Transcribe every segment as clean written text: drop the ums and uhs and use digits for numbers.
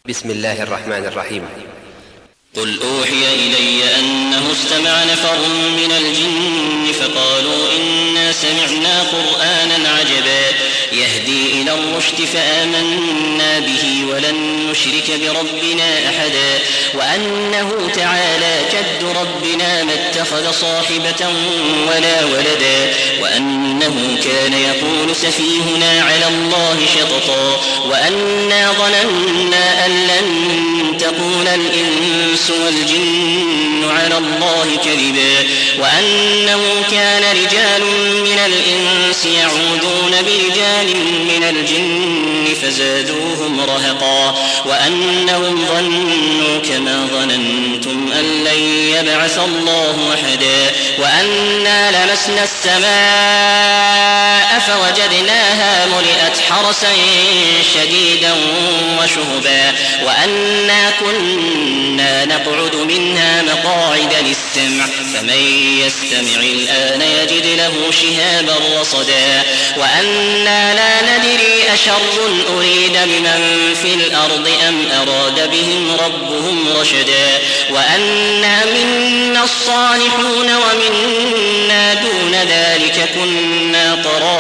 بسم الله الرحمن الرحيم. قل أوحي إلي أنه استمع نفر من الجن فقالوا إنا سمعنا قرآنا عجبا يهدي إلى الرشد فآمنا به ولن نشرك بربنا أحدا وأنه تعالى جد ربنا ما اتخذ صاحبة ولا ولدا وأنه كان يقول سفيهنا على الله شططا وأنا ظننا أن لن تقول الإنس والجن على الله كذبا وأنه كان رجال من الإنس يعوذون برجال من الجن فزادوهم رهقا وأنهم ظنوا كما ظننتم أن لن يبعث الله أحدا وأنا لمسنا السماء فوجدناها ملئت حرسا شديدا وشهبا وأنا كنا نقعد منها مقاعد للسمع فمن يستمع الآن يجد له شهابا رصدا وأنا لا ندري أشر أريد بمن في الأرض أم أراد بهم ربهم رشدا وأنا منا الصالحون ومنا دون ذلك كنا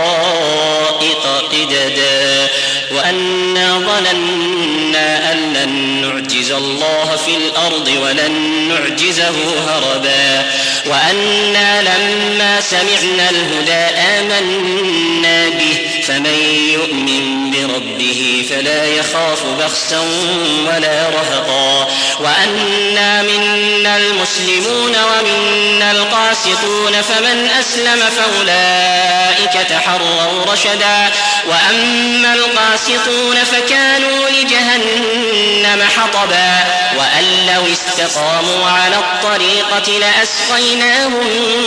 طرائق قددا وأنا ظننا أن لن نعجز الله في الأرض ولن نعجزه هربا وأنا لما سمعنا الهدى آمنا به فمن يؤمن بربه فلا يخاف بخسا ولا رهقا وأنا منا المسلمون ومنا القاسطون فمن أسلم فأولئك تحروا رشدا وأما القاسطون فكانوا لجهنم حطبا وأن لو استقاموا على الطريقة لأسقيناهم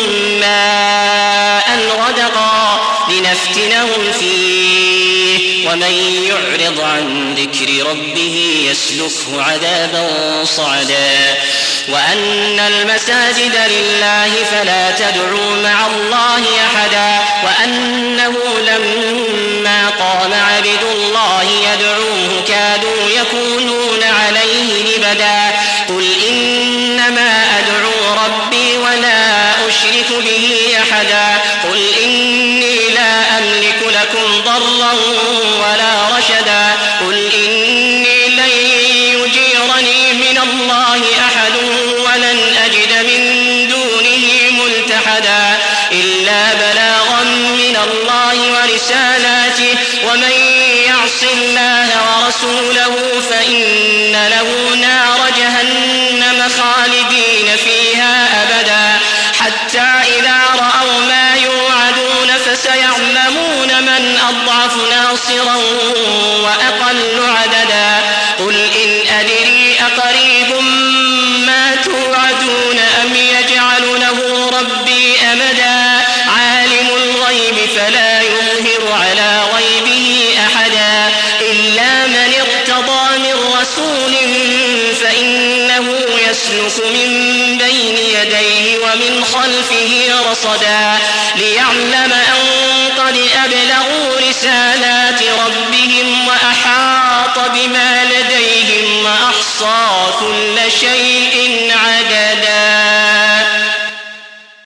ماء غدقا لنفتنهم فيه ومن يعرض عن ذكر ربه يسلكه عذابا صعدا وأن المساجد لله فلا تدعوا مع الله أحدا وأنه لما قام عبد الله يدعوه كادوا يكونون عليه لبدا قل إنما أدعو ربي ولا أشرك به أحدا قل إني لا أملك لكم ضرا ولا رشدا قل إني لن يجيرني من الله أحد ولن أجد من دونه ملتحدا إلا بلاغا من الله ورسالاته ومن يعص الله ورسوله فإن له نار جهنم خالدين فيها أبدا حتى إذا رأوا ما يوعدون فسيعلمون من أضعف ناصرا وأقل عددا قل إن أدري أقريب ما توعدون أم يجعل له ربي أمدا عالم الغيب فلا يظهر على غيبه أحدا إلا من ارتضى من رسول فإنه يسلك من بين يديه ومن خلفه رصدا ليعلم أن قد أبلغوا رسالات ربهم وأحاط بما لديهم وأحصى كل شيء عددا.